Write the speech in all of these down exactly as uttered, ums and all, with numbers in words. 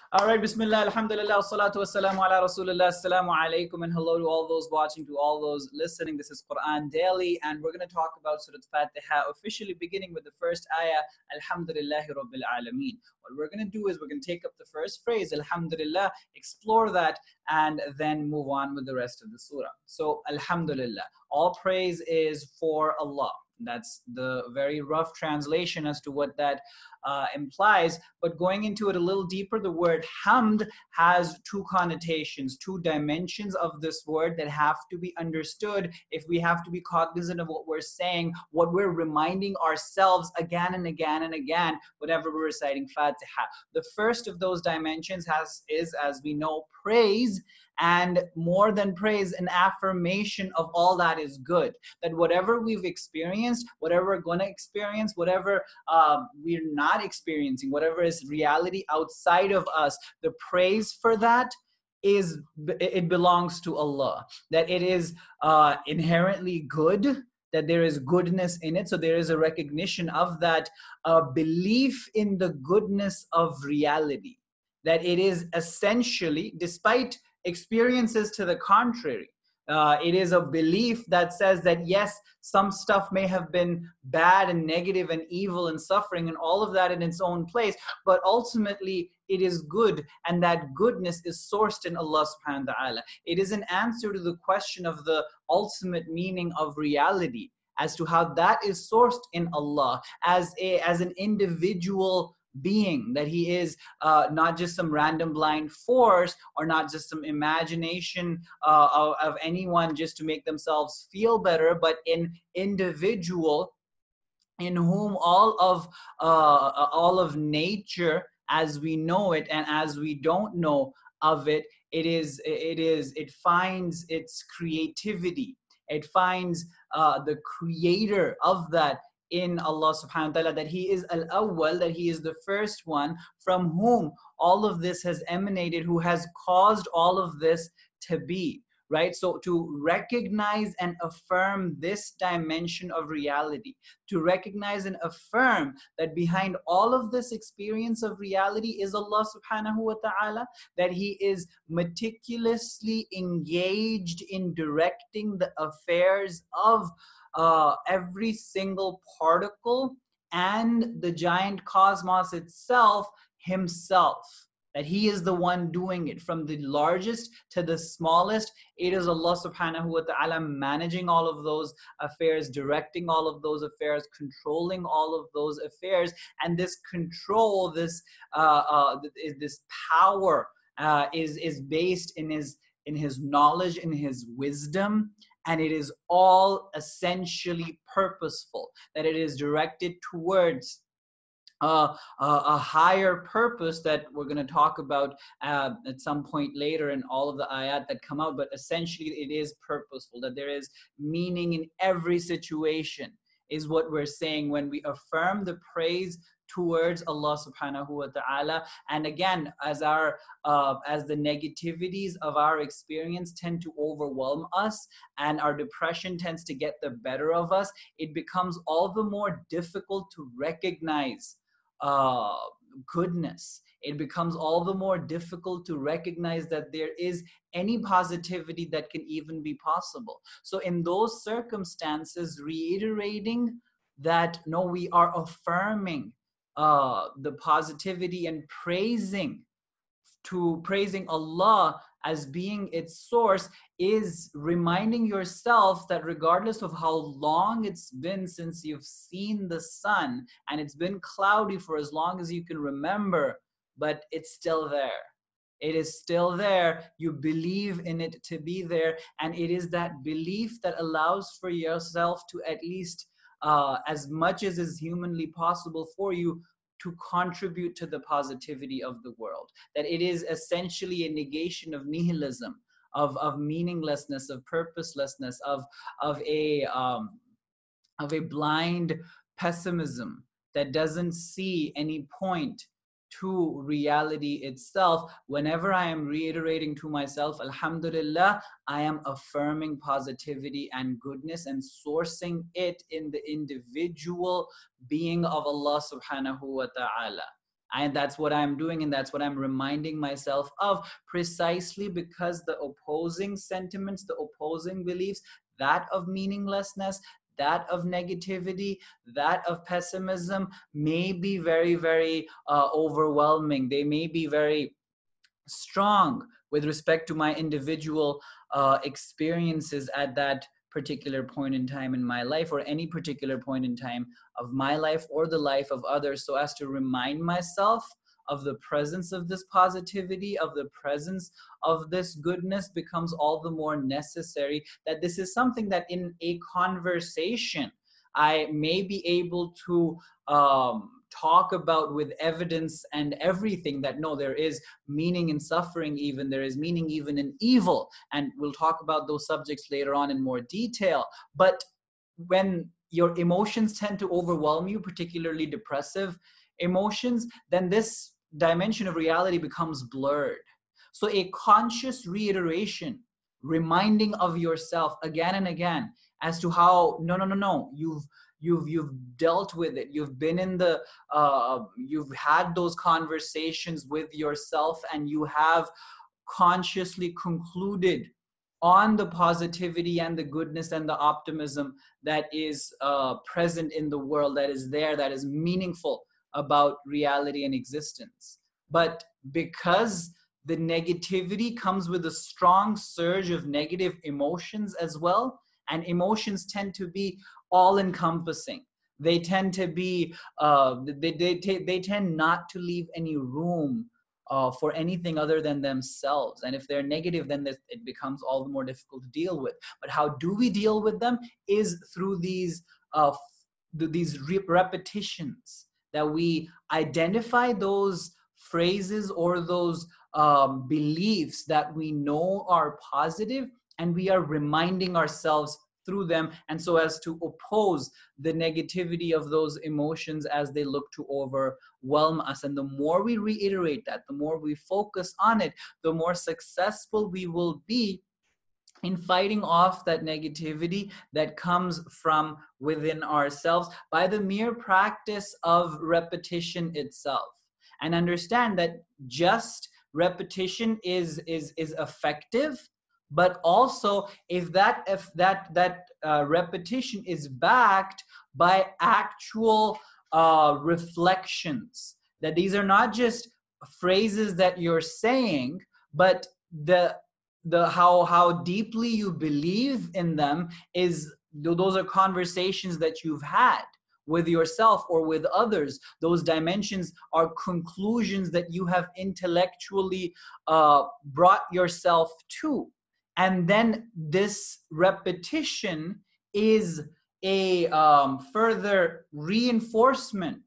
All right, Bismillah, Alhamdulillah, Salatu Wassalamu ala Rasulullah, Assalamu alaikum, and hello to all those watching, to all those listening. This is Quran Daily, and we're going to talk about Surah Fatiha, officially beginning with the first ayah, Alhamdulillahi Rabbil Alameen. What we're going to do is we're going to take up the first phrase, Alhamdulillah, explore that, and then move on with the rest of the surah. So, Alhamdulillah, all praise is for Allah. That's the very rough translation as to what that uh, implies. But going into it a little deeper, the word hamd has two connotations, two dimensions of this word that have to be understood if we have to be cognizant of what we're saying, what we're reminding ourselves again and again and again whenever we're reciting Fatiha. The first of those dimensions has is, as we know, praise, and more than praise, an affirmation of all that is good. That whatever we've experienced, whatever we're going to experience, whatever uh, we're not experiencing, whatever is reality outside of us, the praise for that is, it belongs to Allah. That it is uh, inherently good, that there is goodness in it. So there is a recognition of that, uh, belief in the goodness of reality. That it is essentially, despite experiences to the contrary, uh, it is a belief that says that yes, some stuff may have been bad and negative and evil and suffering and all of that in its own place, but ultimately it is good, and that goodness is sourced in Allah subhanahu wa ta'ala. It is an answer to the question of the ultimate meaning of reality, as to how that is sourced in Allah as a as an individual being, that he is uh, not just some random blind force, or not just some imagination uh, of, of anyone just to make themselves feel better, but an individual in whom all of uh, all of nature as we know it and as we don't know of it, it is it is it finds its creativity, it finds uh, the creator of that in Allah subhanahu wa ta'ala, that he is al-awwal, that he is the first one from whom all of this has emanated, who has caused all of this to be, right? So to recognize and affirm this dimension of reality, to recognize and affirm that behind all of this experience of reality is Allah subhanahu wa ta'ala, that he is meticulously engaged in directing the affairs of Uh, every single particle and the giant cosmos itself himself, that he is the one doing it from the largest to the smallest. It is Allah subhanahu wa ta'ala managing all of those affairs, directing all of those affairs, controlling all of those affairs. And this control, this uh, uh, this power uh, is is based in his in his knowledge, in his wisdom, and it is all essentially purposeful, that it is directed towards uh, a, a higher purpose that we're going to talk about uh, at some point later in all of the ayat that come out. But essentially it is purposeful, that there is meaning in every situation, is what we're saying when we affirm the praise towards Allah subhanahu wa ta'ala. And again, as our uh, as the negativities of our experience tend to overwhelm us and our depression tends to get the better of us, it becomes all the more difficult to recognize uh, goodness. It becomes all the more difficult to recognize that there is any positivity that can even be possible. So in those circumstances, reiterating that no, we are affirming Uh, the positivity and praising to praising Allah as being its source is reminding yourself that regardless of how long it's been since you've seen the sun, and it's been cloudy for as long as you can remember, but it's still there. It is still there. You believe in it to be there, and it is that belief that allows for yourself to at least Uh, as much as is humanly possible for you, to contribute to the positivity of the world. That it is essentially a negation of nihilism, of, of meaninglessness, of purposelessness, of, of, a, um, of a blind pessimism that doesn't see any point to reality itself. Whenever I am reiterating to myself, Alhamdulillah, I am affirming positivity and goodness and sourcing it in the individual being of Allah subhanahu wa ta'ala. And that's what I'm doing, and that's what I'm reminding myself of, precisely because the opposing sentiments, the opposing beliefs, that of meaninglessness, that of negativity, that of pessimism, may be very, very uh, overwhelming. They may be very strong with respect to my individual uh, experiences at that particular point in time in my life, or any particular point in time of my life or the life of others, so as to remind myself of the presence of this positivity, of the presence of this goodness, becomes all the more necessary. That this is something that in a conversation I may be able to um, talk about with evidence and everything, that no, there is meaning in suffering, even there is meaning even in evil, and we'll talk about those subjects later on in more detail. But when your emotions tend to overwhelm you, particularly depressive emotions, then this dimension of reality becomes blurred. So a conscious reiteration, reminding of yourself again and again as to how no no no no you've you've you've dealt with it, you've been in the uh, you've had those conversations with yourself, and you have consciously concluded on the positivity and the goodness and the optimism that is uh, present in the world, that is there, that is meaningful about reality and existence. But because the negativity comes with a strong surge of negative emotions as well, and emotions tend to be all-encompassing. They tend to be, uh, they, they, they tend not to leave any room uh, for anything other than themselves. And if they're negative, then it becomes all the more difficult to deal with. But how do we deal with them is through these, uh, these re repetitions, that we identify those phrases or those um, beliefs that we know are positive, and we are reminding ourselves through them, and so as to oppose the negativity of those emotions as they look to overwhelm us. And the more we reiterate that, the more we focus on it, the more successful we will be in fighting off that negativity that comes from within ourselves by the mere practice of repetition itself. And understand that just repetition is is is effective, but also if that if that that uh, repetition is backed by actual uh, reflections, that these are not just phrases that you're saying, but the the how how deeply you believe in them is, those are conversations that you've had with yourself or with others. Those dimensions are conclusions that you have intellectually uh, brought yourself to. And then this repetition is a um, further reinforcement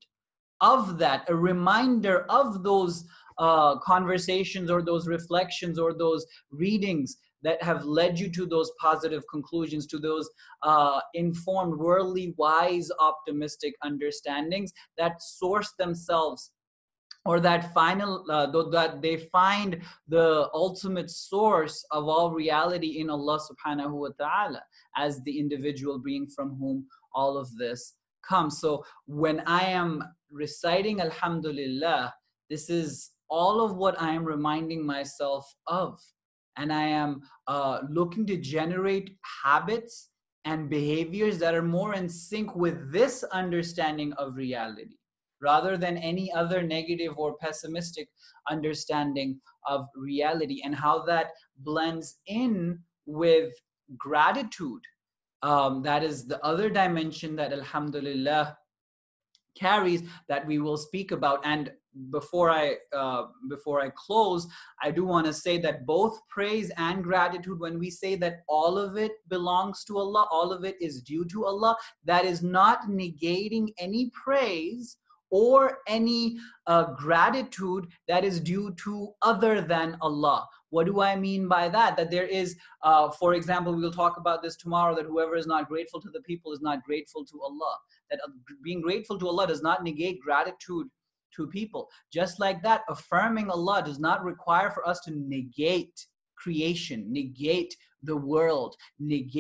of that, a reminder of those uh, conversations or those reflections or those readings that have led you to those positive conclusions, to those uh, informed, worldly, wise, optimistic understandings that source themselves, or that final, uh, that they find the ultimate source of all reality in Allah subhanahu wa ta'ala, as the individual being from whom all of this comes. So when I am reciting Alhamdulillah, this is all of what I am reminding myself of. And I am uh, looking to generate habits and behaviors that are more in sync with this understanding of reality, rather than any other negative or pessimistic understanding of reality, and how that blends in with gratitude. Um, that is the other dimension that Alhamdulillah carries, that we will speak about. And before I uh, before I close, I do want to say that both praise and gratitude, when we say that all of it belongs to Allah, all of it is due to Allah, that is not negating any praise or any uh, gratitude that is due to other than Allah. What do I mean by that? That there is, uh, for example, we will talk about this tomorrow, that whoever is not grateful to the people is not grateful to Allah. That being grateful to Allah does not negate gratitude to people. Just like that, affirming Allah does not require for us to negate creation, negate the world, negate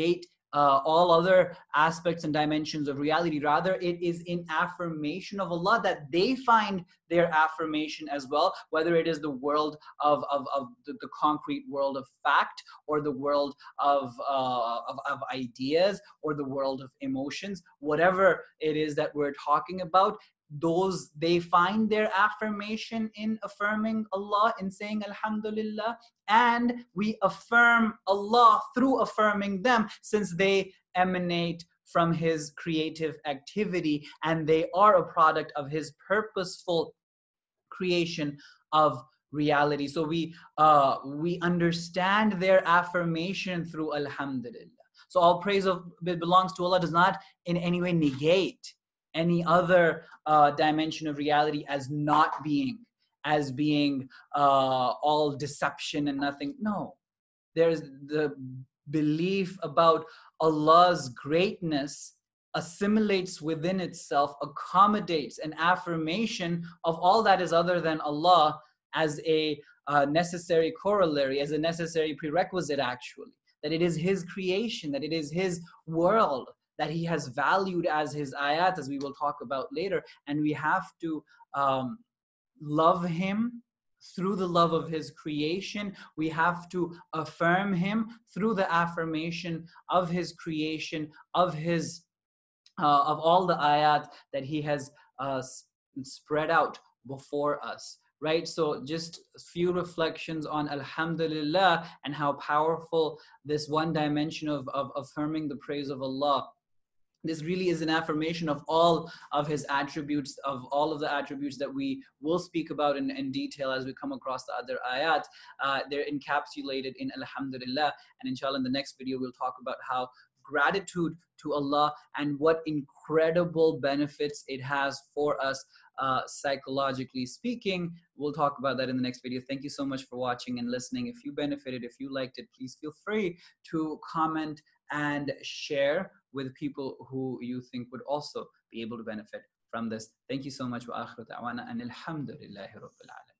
uh, all other aspects and dimensions of reality. Rather, it is in affirmation of Allah that they find their affirmation as well, whether it is the world of, of, of the, the concrete world of fact, or the world of, uh, of, of ideas, or the world of emotions. Whatever it is that we're talking about, those they find their affirmation in affirming Allah, in saying Alhamdulillah, and we affirm Allah through affirming them, since they emanate from His creative activity and they are a product of His purposeful creation of reality. So we uh, we understand their affirmation through Alhamdulillah. So all praise of it belongs to Allah does not in any way negate any other uh, dimension of reality as not being, as being uh, all deception and nothing. No, there's the belief about Allah's greatness assimilates within itself, accommodates an affirmation of all that is other than Allah as a uh, necessary corollary, as a necessary prerequisite, actually. That it is His creation, that it is His world, that He has valued as His ayat, as we will talk about later. And we have to um, love Him through the love of His creation. We have to affirm Him through the affirmation of His creation, of His, uh, of all the ayat that He has uh, spread out before us. Right? So just a few reflections on Alhamdulillah and how powerful this one dimension of, of affirming the praise of Allah. This really is an affirmation of all of His attributes, of all of the attributes that we will speak about in, in detail as we come across the other ayat. Uh, they're encapsulated in Alhamdulillah. And inshallah, in the next video, we'll talk about how gratitude to Allah and what incredible benefits it has for us, uh, psychologically speaking. We'll talk about that in the next video. Thank you so much for watching and listening. If you benefited, if you liked it, please feel free to comment and share with people who you think would also be able to benefit from this. Thank you so much. Wa akhiru da'wana and alhamdulillahi rabbil alamin.